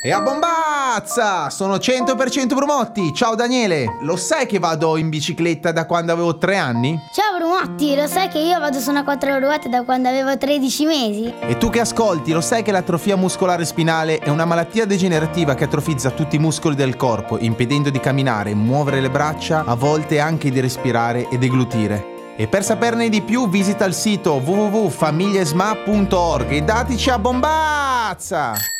E a bombazza! Sono 100% Brumotti! Ciao Daniele! Lo sai che vado in bicicletta da quando avevo 3 anni? Ciao Brumotti, lo sai che io vado su una 4 ruote da quando avevo 13 mesi? E tu che ascolti, lo sai che l'atrofia muscolare spinale è una malattia degenerativa che atrofizza tutti i muscoli del corpo, impedendo di camminare, muovere le braccia, a volte anche di respirare e deglutire. E per saperne di più visita il sito www.famigliesma.org e datici a bombazza!